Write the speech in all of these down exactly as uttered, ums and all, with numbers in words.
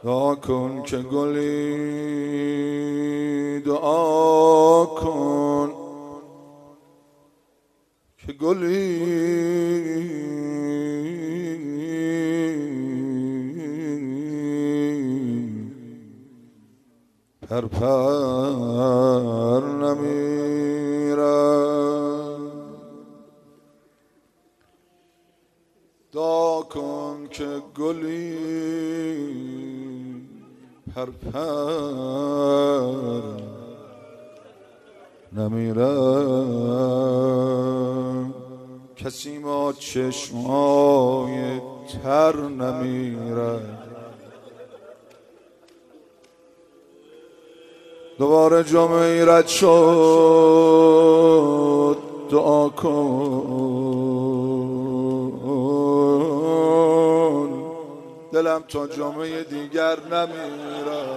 دعا کن که گلی، دعا کن که گلی پر پر نمیرد. دعا کن که گلی پر پر نمیرد. کسی ما چشمای تر نمیرد. دوباره جمعه رد شد، دعا کن دلم تا جمعه دیگر نمیره.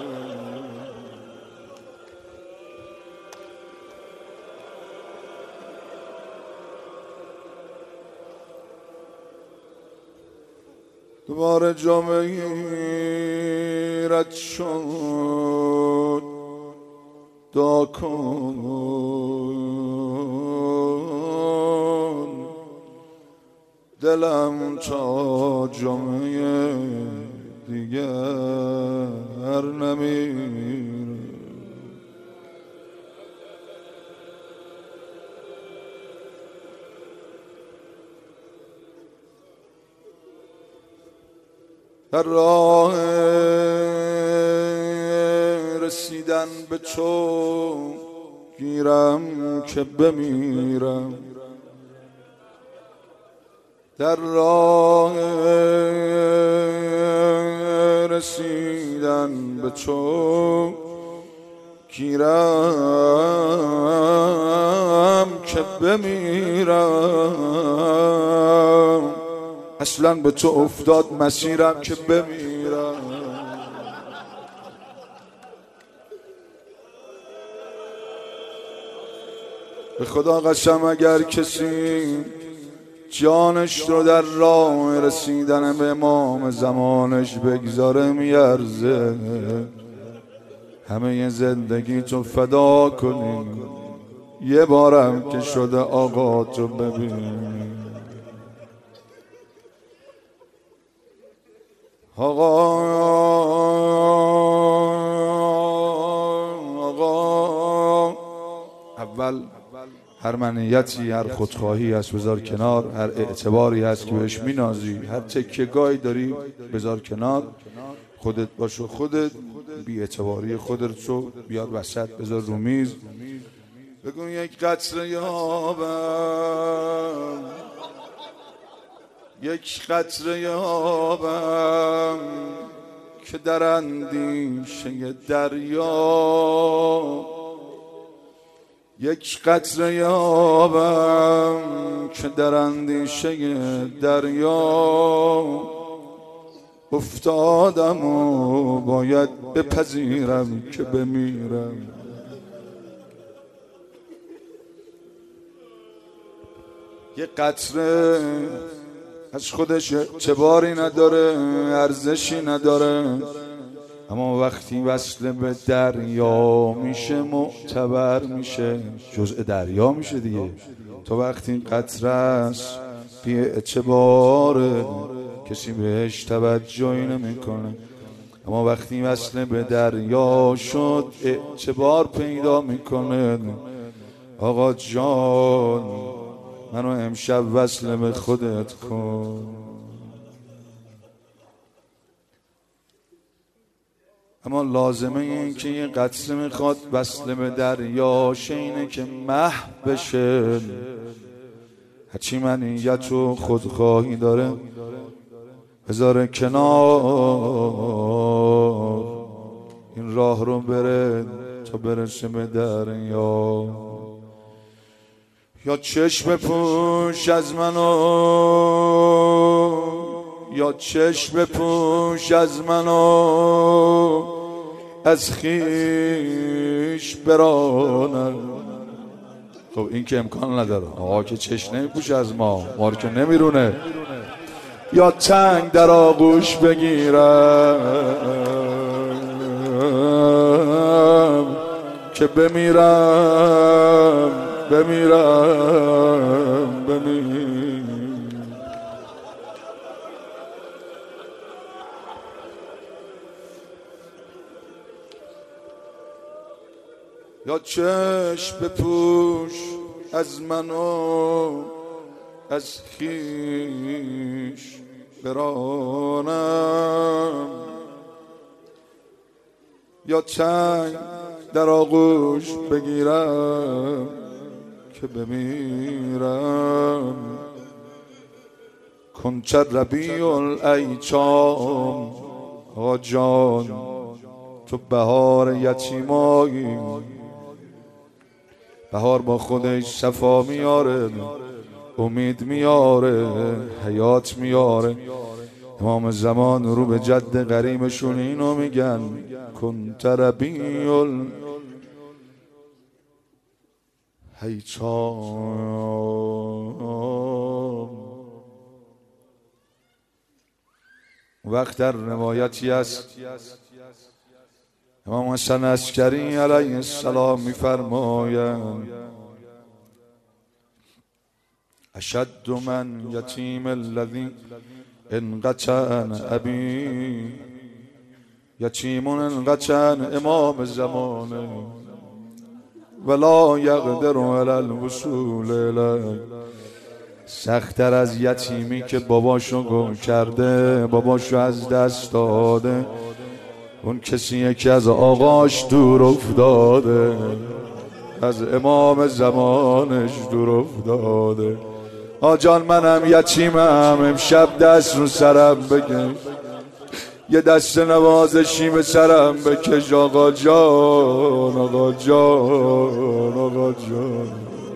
دوباره جمعه رد شد، دعا کن دلم تا جمعه دیگر نمیره. در راه رسیدن به تو گیرم که بمیرم. در راه رسیدن به تو گیرم که بمیرم. اصلا به تو افتاد مسیرم که بمیرم. به خدا قسم اگر کسی جانش رو در راه رسیدن به امام زمانش بگذاره میارزه همه زندگی تو فدا کنی یه بارم که شده آقا تو ببین. آقا آقا اول هر منیتی، هر خودخواهی هست بذار کنار، هر اعتباری هست که بهش مینازی، هر تکیه‌گاهی داری بذار کنار. خودت باش و خودت بی اعتباری خودت رو بیار وسط بذار رو میز. بگو یک قطره یابم، یک قطره یابم که در اندیشه دریا. یک قطره یابم که در اندیشه دریا افتادم و باید بپذیرم که بمیرم. یک قطره از خودش اعتباری نداره، ارزشی نداره، اما وقتی وصل به دریا میشه معتبر میشه، جزء دریا میشه دیگه. تو وقتی قطره است بی اعتباره، کسی بهش توجهی نمیکنه، اما وقتی وصل به دریا شد اعتبار پیدا میکنه. آقا جان منو امشب وصل به خودت کن. اما لازمه این که یه قطره میخواد وصل به دریاش اینه که محو بشه. هرچی منیت و خودخواهی داره بذاره کنار، این راه رو بره تا برسه به دریا. یا چشم پوش از منو، یا چشم پوش از منو از خیش برانم. خب این که امکان نداره، آقا که چشم نمیپوشه از ما، ما رو که نمیرونه. یا چنگ در آغوش بگیرم که بمیرم بمیرم بمیرم. یا چشم بپوش از من و از خویش برانم، یا چنگ در آغوش بگیرم که بمیرم. کنچه ربیع الایچام، آقا جان تو بهار یتیمایی. بهار با خودش صفا میاره، امید میاره، حیات میاره. امام زمان رو به جد قریمشون اینو میگن کنت ربیع الایچام. وقت در روایتی است امام حسن عسکری علیه السلام میفرمایند اشد من یتیم الذی انقطعن ابی، یتیمون انقطعن امام زمانه ولا یقدر علی الوصول الیه. سخت‌تر از یتیمی که باباشو گم کرده، باباشو از دست داده، اون کسیه که از آقاش دور افتاده، از امام زمانش دور افتاده. آجان منم یتیمم، امشب دست رو سرم بکش، یه دست نوازشی به سرم بکش آقا جان آقا جان آقا جان.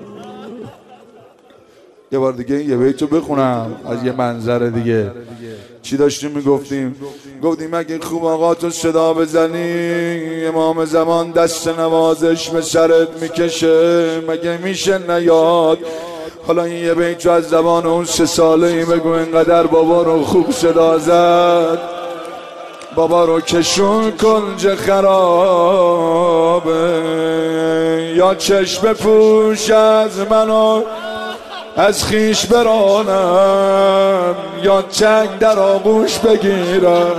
یه بار دیگه یه بیتو بخونم از یه منظر دیگه. چی داشتیم میگفتیم؟ گفتیم اگه خوب آقا تو صدا بزنی امام زمان دست نوازش به سرت میکشه، مگه میشه نیاد؟ حالا این یه بیتو از زبان اون سه ساله ای بگو اینقدر بابا رو خوب صدا زد، بابا رو کشون کنج خرابه. یا چشم پوش از منو از خیش برانم، یا چنگ در آغوش بگیرم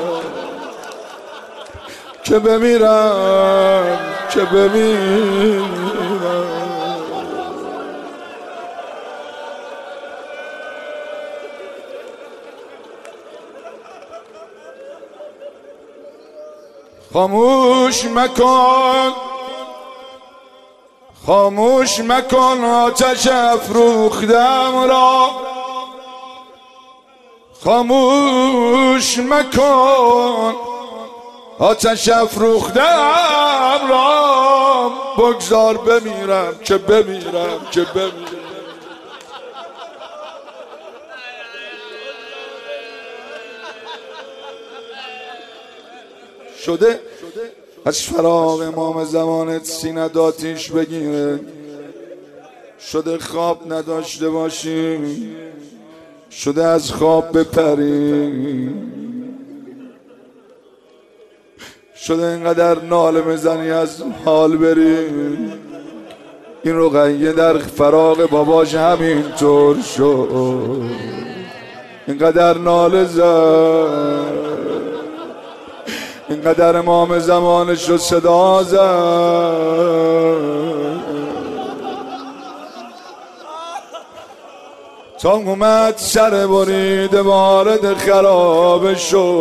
که بمیرم که بمیرم. خاموش مکن خاموش مکن آتش افروختم را، خاموش مکن آتش افروختم را، بگذار بمیرم که بمیرم که بمیرم. شده از فراق امام زمانت سینه آتیش بگیره، شده خواب نداشته باشی، شده از خواب بپری، شده اینقدر ناله بزنی از حال بری. این رقیه در فراق باباش همینطور شد، اینقدر ناله زد، اینقدر امام زمانش رو صدا زد تا اومد سر برید وارد خراب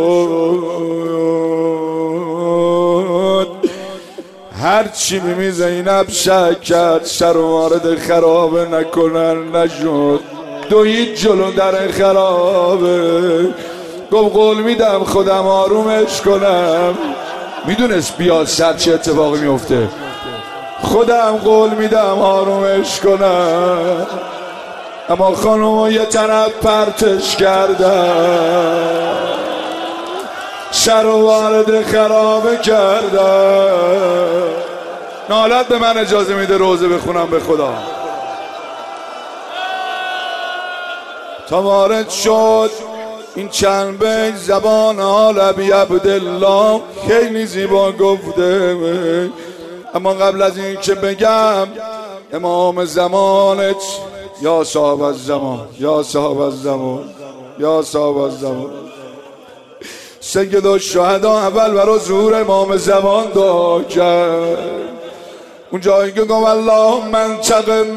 شد. هرچی بیمی زینب شک کرد سر وارد خرابه نکنن نشد، دوید جلو در خرابه، گفت قول میدم خودم آرومش کنم. میدونست بیاد سر چه اتفاقی میفته، خودم قول میدم آرومش کنم. اما خانم یه طرف پرتش کردم، سر وارد خرابه کردم. نالت به من اجازه میده روزه بخونم به خدا. تا وارد شد این چند بیت زبان حال ابی عبدالله خیلی زیبا گفته، اما قبل از این که بگم امام زمانت یا صاحب الزمان یا صاحب الزمان یا صاحب الزمان سید الشهدا اول برای ظهور امام زمان دعا کرد. اون جایی که گفت اللهم انتقم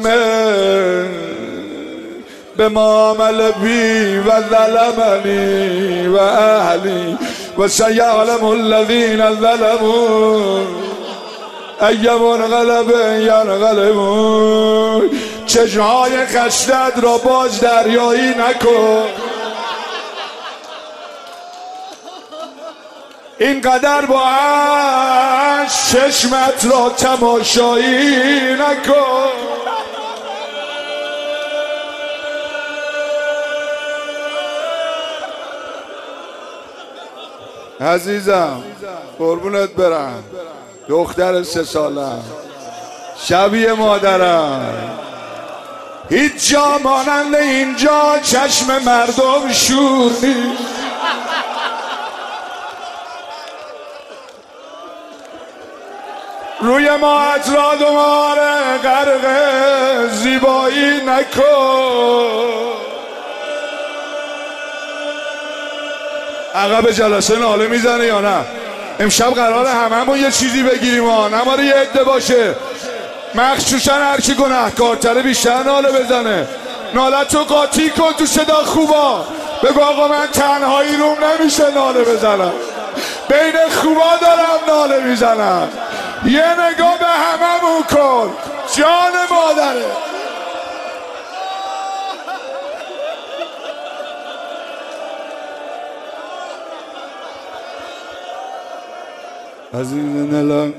به ما عمل بی و ظلمنی و اهلی و سیعلم الذین ظلموا ای منقلب ینقلبون. چشمهای خشنت را باز دریایی نکن، اینقدر با چشمت را تماشایی نکن. عزیزم قربونت برم، دختر سه سالم شبیه مادرم، هیچ جا مانند اینجا چشم مردم شور نیست. روی ماهت را دوباره غرق زیبایی نکن. عقب جلسه ناله میزنه یا نه؟ امشب قراره هممون یه چیزی بگیریم ها، نماره یه عده باشه، مخصوصا هر کی گناهکارتره بیشتر ناله بزنه. نالتو قاطی کن تو صدا خوبا، بگو آقا من تنهایی روم نمیشه ناله بزنم، بین خوبا دارم ناله میزنم. یه نگاه به هممون کن، جان مادره. عزیز دلم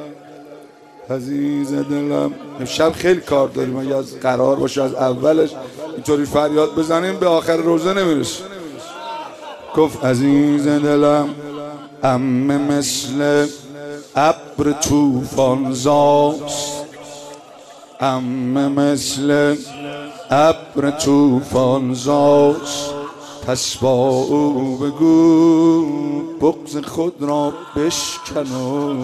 عزیز دلم امشب خیلی کار داریم، اگه از قرار باشه از اولش اینطوری فریاد بزنیم به آخر روزه نمیرسیم. گفت عزیز دلم عمه مثل ابر طوفان زاست، عمه مثل ابر طوفان زاست، پس با او بگو بغض خود را بشکنو،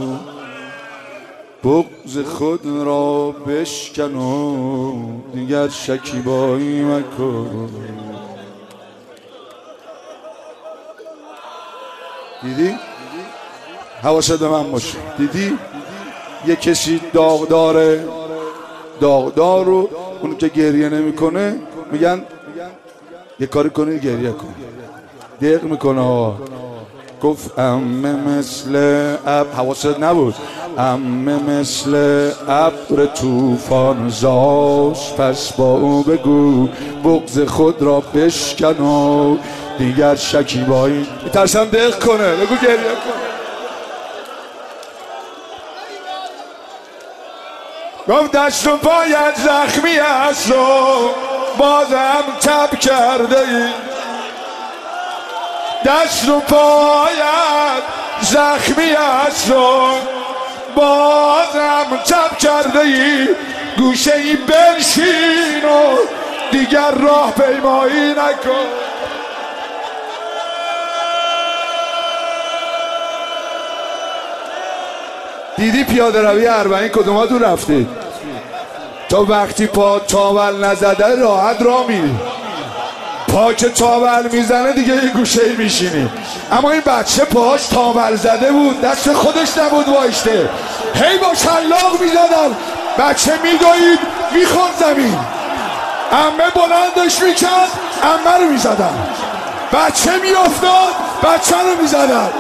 بغض خود را بشکنو، دیگر شکیبایی مکن. دیدی؟ حواست به من باشه. دیدی؟ یه کسی داغداره، داغدار رو اون که گریه نمیکنه میگن یه کاری کنی گریه کن، دق میکنه ها. گفت عمه مثل ابر، حواست نبود، عمه مثل ابر طوفان زاست، پس با او بگو بغض خود را بشکن و دیگر شکیبایی. میترسم دق کنه، بگو گریه کن. گفت دست و پایت زخمی است و بازم تب کرده ای، دست و پایت زخمی است و بازم تب کرده ای، گوشه ای بنشین و دیگر راه پیمایی نکن. دیدی پیاده روی اربعین کدوماتون رفتید؟ تا وقتی پا تاول نزده راحت را میری، پا که تاول میزنه دیگه یه گوشه ای میشینی. اما این بچه پاش تاول زده بود، دست خودش نبود وایشته، هی با شلاق میزدن، بچه میدوید میخورد زمین، عمه بلندش میکرد عمه رو میزدن، بچه میافتاد بچه رو میزدن.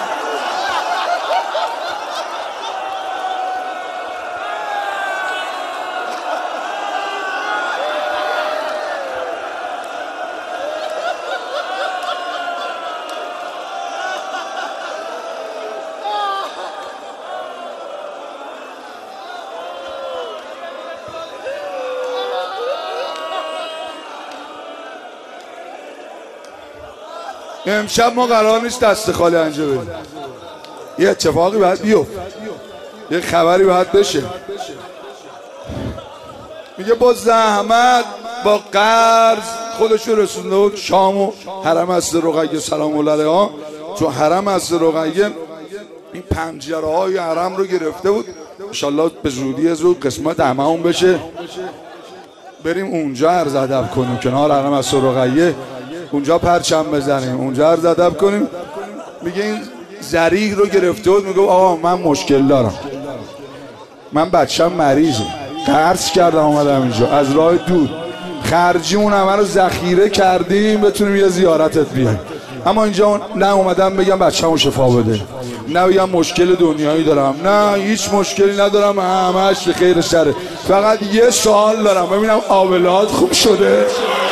امشب ما قرار نیست دست خالی انجام بدیم، یه اتفاقی باید بیفت، یه خبری باید بشه. میگه با زحمت با قرض خودش رسونده بود شام و حرم از رقیه سلام الله علیها. تو حرم از رقیه این پنجره های حرم رو گرفته بود. انشالله به زودی زود قسمت هممون بشه بریم اونجا عرض ادب کنیم کنار حرم از رقیه، اونجا پرچم بزنیم، اونجا عرض ادب کنیم. میگه این زریح رو گرفته بود، میگه آقا من مشکل دارم، من بچم مریضه، قرض کردم اومدم اینجا از راه دور، خرجیمون همه رو ذخیره کردیم بتونیم یه زیارتت بیایم، اما اینجا نه اومدم بگم بچه‌مو شفا بده، نه بگم مشکل دنیایی دارم، نه هیچ مشکلی ندارم، همش به خیر سره، فقط یه سوال دارم ببینم آبلات خوب شده.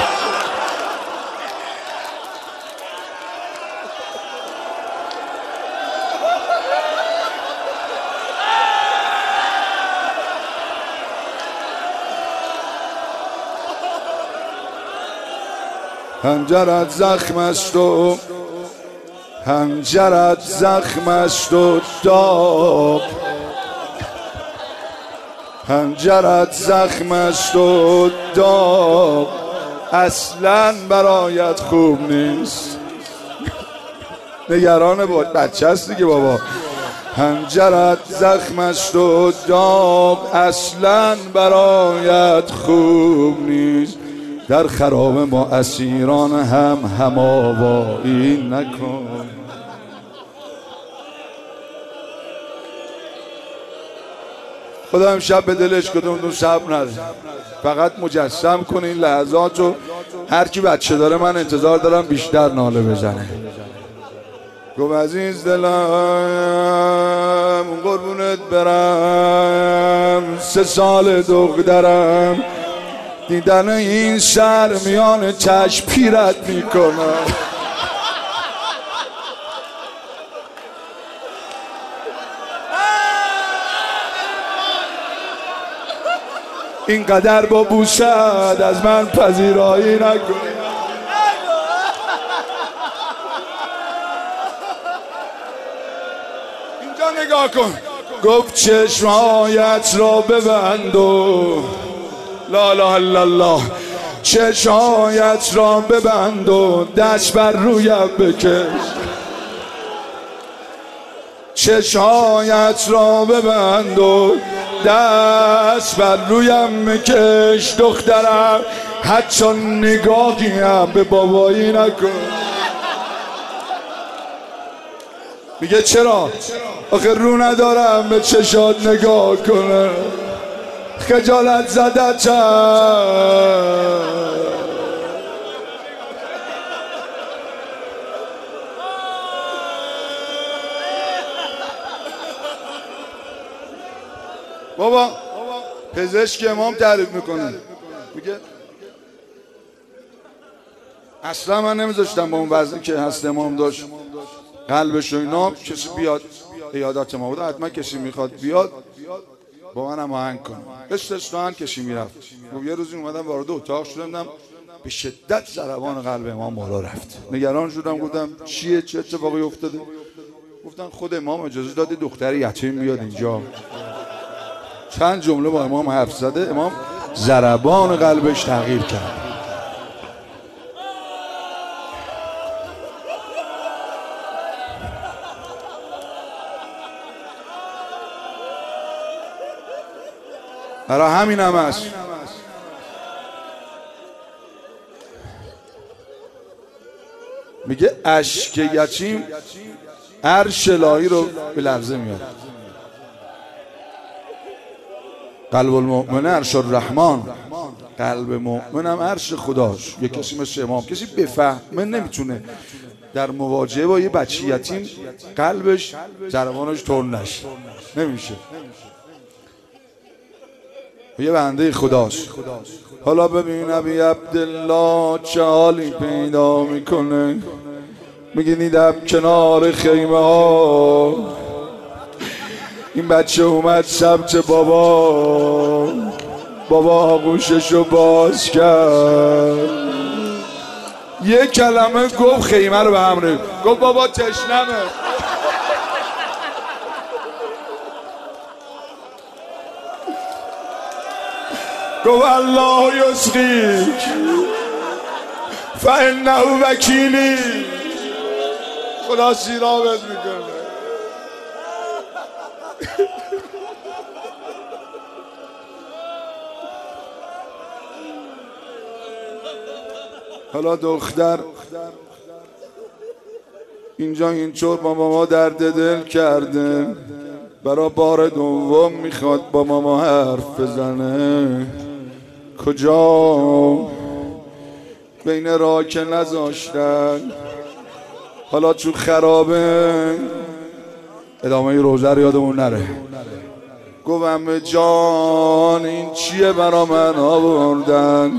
هنجرت زخم است و هنجرت زخم است و داغ، هنجرت زخم است و داغ، اصلا برایت خوب نیست. نگران بود بچه است دیگه بابا. هنجرت زخم است و داغ، اصلا برایت خوب نیست. در خراب ما اسیران هم هماوایی نکن. خدا امشب به دلش کدوم صبر نده، فقط مجسم کن این لحظاتو. هر کی بچه داره من انتظار دارم بیشتر ناله بزنه. گفت عزیز دلم قربونت برم، سه سال دخترم دیدن این سر میان چشم پیرت میکنم. اینقدر با بوست از من پذیرایی نکن. اینجا نگاه کن. گفت چشمایت را ببند و لا اله الا الله، چشمایت را ببند و دست بر رویم بکش، چشمایت را ببند و دست بر رویم بکش. دخترم حتی نگاهی هم به بابایی نکن. میگه چرا؟ آخه رو ندارم به چشات نگاه کنم، خجالت زدتم. بابا پزشک امام تعریف میکنه، میگه اصلا من نمیذاشتم با اون وزنی که هست امام داشت قلبش و اینا کسی بیاد عیادت ما بوده، حتما کسی میخواد بیاد با من هم آهنگ کنم. استثناً کسی میرفت. یه روزی اومدم وارد اتاق شدم، به شدت ضربان قلب امام بالا رفت. نگران شدم، گفتم چیه، چه اتفاقی افتاده؟ گفتن خود امام اجازه داده دختر یتیم بیاد اینجا. چند جمله با امام حرف زده، امام ضربان قلبش تغییر کرد. برای همین هم هست میگه اشک یتیم عرش الهی رو به لرزه میاد. قلب المؤمن عرش الرحمن، قلب مؤمن هم عرش خداش. یه کسی مثل امام، کسی بفهمه نمیتونه در مواجهه با یه بچه یتیم قلبش ضربانش تند نشه، نمیشه. یه بنده خداست. حالا ببین ابی عبدالله چه حالی پیدا میکنه. میگه دیدم کنار خیمه ها این بچه اومد سمت بابا، بابا آغوششو باز کرد، یه کلمه گفت خیمه رو به هم ریخت، گفت بابا تشنمه. گفت الله یسقیک، فانه وکیلی. خدا سیرابت میکنه. حالا دختر اینجا اینطور با ماما درد دل کرده، برا بار دوم میخواد با ماما حرف بزنه. کجا؟ بین راه که نذاشتن، حالا تو خرابه. ادامه روزه رو یادمون نره. گفتم جان این چیه برا من آوردن؟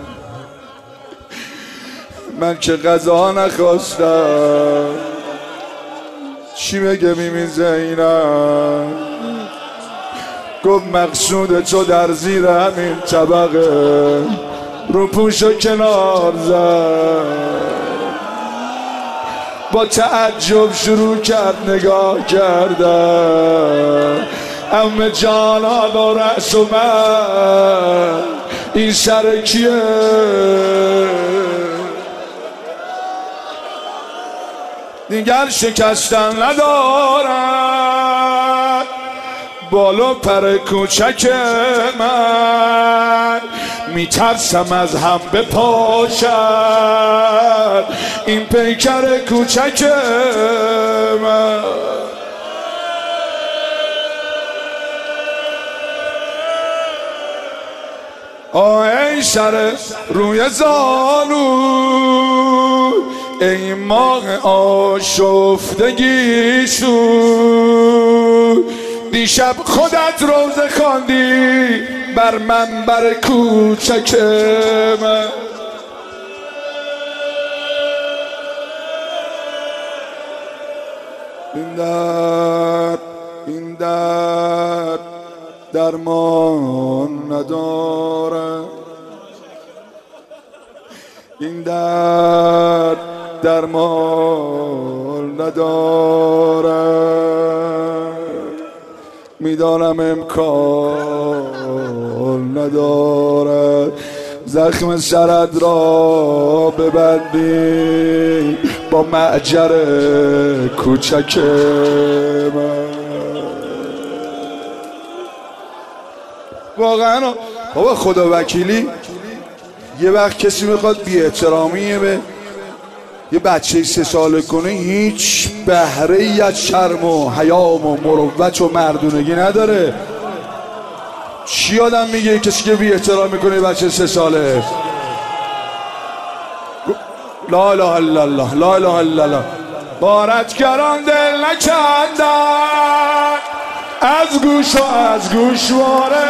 من که غذا نخواستم. چی بگه میمی زینب؟ گفت مقصود تو در زیر همین طبقه، رو پوشو کنار زد. با تعجب شروع کرد نگاه کردن. عمه جانان و رأس و من، این سر کیه؟ دیگر شکستن ندارد بالو پر کوچک من، میترسم از هم بپاشد این پیکر کوچک من. آه ای سر روی زانو، ای ماه آشفتگیشون، دیشب خودت روزه خواندی بر منبر کوچک من. این درد این درد درمان نداره، این درد درمان نداره. میدانم امکان نداره زخم سرت را ببندی با معجر کوچک من. واقعا بابا خدا وکیلی یه وقت کسی میخواد بی احترامی به یه بچه سه ساله کنه، هیچ بهره ای از شرم و حیام و مروت و مردونگی نداره. چی آدم میگه کسی که بی احترام میکنه بچه سه ساله؟ لا اله الا الله، لا اله الا الله. غارتگران دل نکندن از گوش و از گوشواره،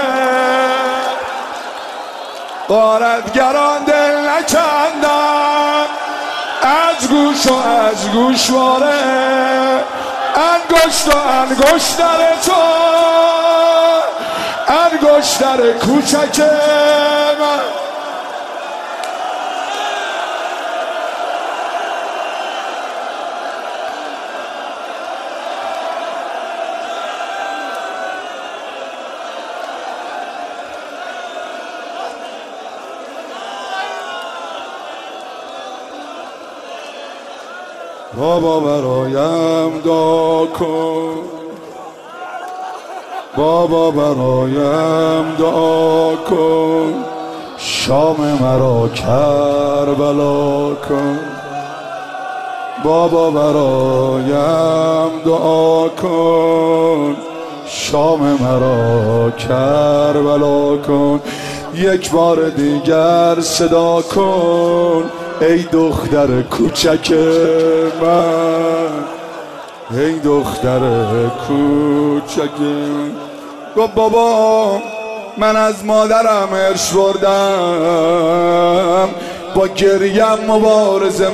غارتگران دل نکندن از گوش و از گوشواره. انگشت و انگشتر تو، انگشتر کوچک من. بابا برایم دعا کن، بابا برایم دعا کن، شام مرا کربلا کن. بابا برایم دعا کن، شام مرا کربلا کن. یک بار دیگر صدا کن ای دختر کوچک من، ای دختر کوچک. گفت بابا من از مادرم ارث بردم، با گریم مبارزه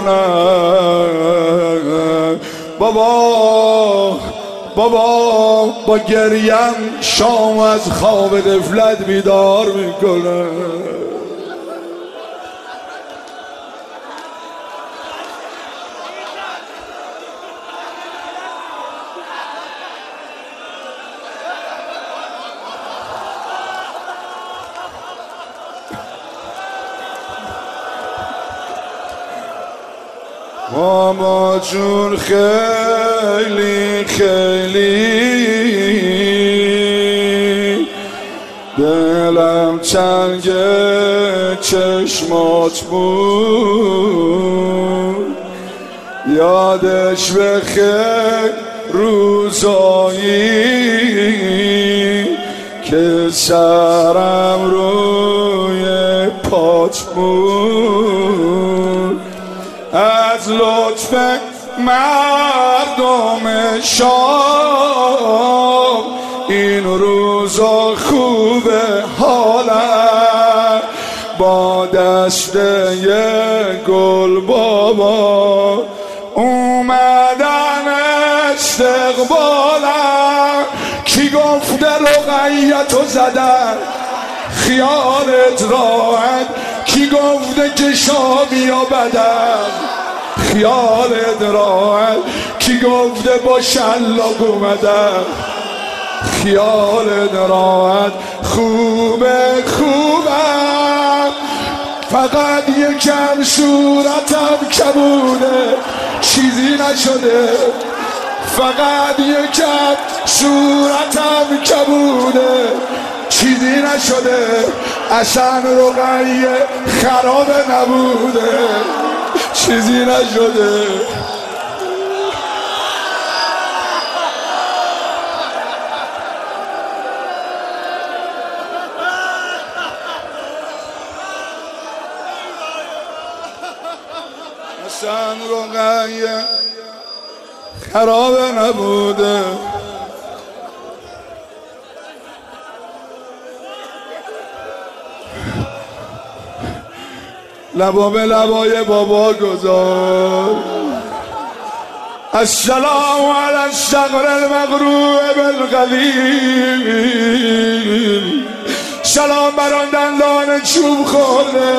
میکنم. بابا بابا با گریم شام از خواب غفلت بیدار میکنم. بابا جون خیلی خیلی دلم چنگ چشمات بود، یادش بخیر روزایی که سرم روی پات بود. از لطف مردم شام این روزا خوبه حالم، با دسته گل بابا اومدن استقبالم. کی گفته رقیتو زدن خیالت راحت، کی گفته که شامی و بدن خیالت راحت، کی گفته با شلاق اومدن خیالت راحت. خوبه خوبم فقط یکم صورتم کبوده چیزی نشده، فقط یکم صورتم کبوده چیزی نشده. اصلا رقیه خراب نبوده چیزی نشده. اصلا رقیه خراب نبوده. لبا به لبای بابا گذار. السلام علی الشقر المقروع بالقلیل، سلام بر آن دندان چوب خورده.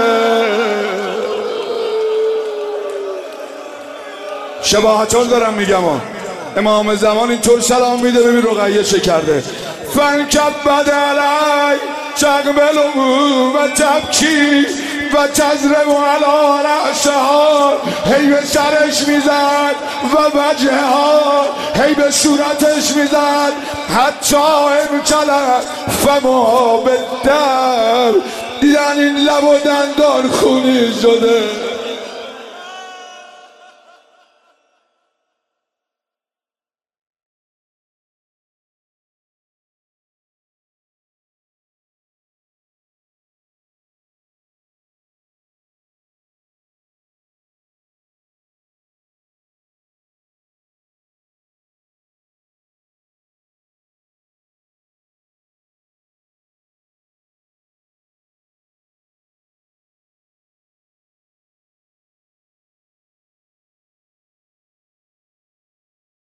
شباهتون دارم میگم امام زمان اینطور سلام میده، ببین رقیه چه کرده. فنکب بدلی تقبل و تبکی و تزرب علی رأسها، هی به سرش میزد و وجه ها، هی به صورتش میزد حتی امتلت فما به در. دیدن این لب و دندان خونی شده.